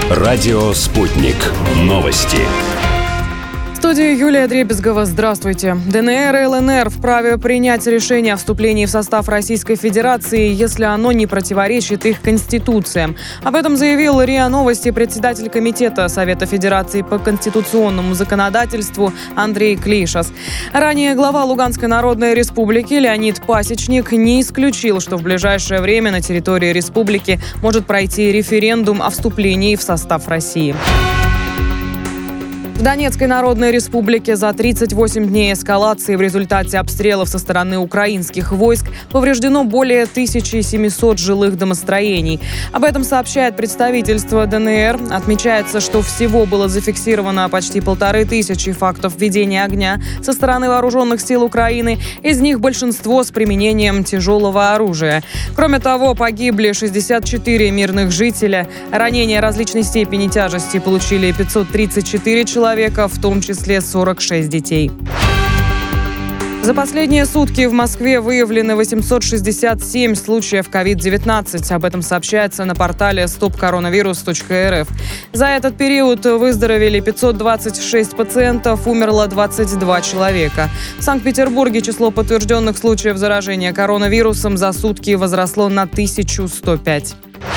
Радио «Спутник». Новости. В студии Юлия Дребезгова. Здравствуйте. ДНР и ЛНР вправе принять решение о вступлении в состав Российской Федерации, если оно не противоречит их конституциям. Об этом заявил РИА Новости председатель Комитета Совета Федерации по конституционному законодательству Андрей Клишас. Ранее глава Луганской Народной Республики Леонид Пасечник не исключил, что в ближайшее время на территории республики может пройти референдум о вступлении в состав России. В Донецкой Народной Республике за 38 дней эскалации в результате обстрелов со стороны украинских войск повреждено более 1700 жилых домостроений. Об этом сообщает представительство ДНР. Отмечается, что всего было зафиксировано почти 1500 фактов ведения огня со стороны вооруженных сил Украины. Из них большинство с применением тяжелого оружия. Кроме того, погибли 64 мирных жителя. Ранения различной степени тяжести получили 534 человека, в том числе 46 детей. За последние сутки в Москве выявлены 867 случаев COVID-19. Об этом сообщается на портале stopcoronavirus.rf. За этот период выздоровели 526 пациентов, умерло 22 человека. В Санкт-Петербурге число подтвержденных случаев заражения коронавирусом за сутки возросло на 1105.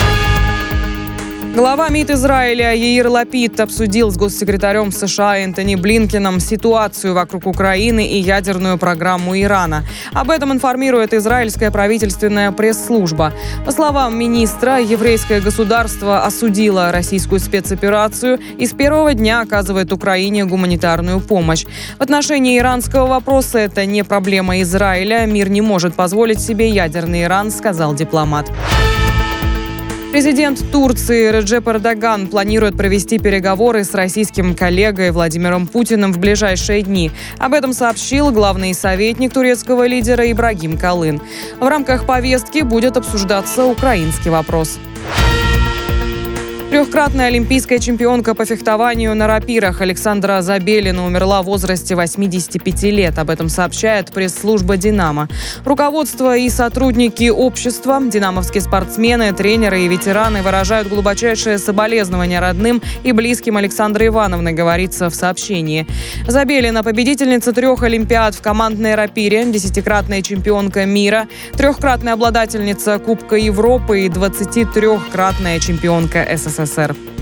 Глава МИД Израиля Яир Лапид обсудил с госсекретарем США Энтони Блинкеном ситуацию вокруг Украины и ядерную программу Ирана. Об этом информирует израильская правительственная пресс-служба. По словам министра, еврейское государство осудило российскую спецоперацию и с первого дня оказывает Украине гуманитарную помощь. В отношении иранского вопроса это не проблема Израиля. Мир не может позволить себе ядерный Иран, сказал дипломат. Президент Турции Реджеп Эрдоган планирует провести переговоры с российским коллегой Владимиром Путиным в ближайшие дни. Об этом сообщил главный советник турецкого лидера Ибрагим Калын. В рамках повестки будет обсуждаться украинский вопрос. Трехкратная олимпийская чемпионка по фехтованию на рапирах Александра Забелина умерла в возрасте 85 лет. Об этом сообщает пресс-служба «Динамо». Руководство и сотрудники общества, динамовские спортсмены, тренеры и ветераны выражают глубочайшее соболезнование родным и близким Александры Ивановны, говорится в сообщении. Забелина – победительница 3 олимпиад в командной рапире, 10-кратная чемпионка мира, 3-кратная обладательница Кубка Европы и 23-кратная чемпионка СССР.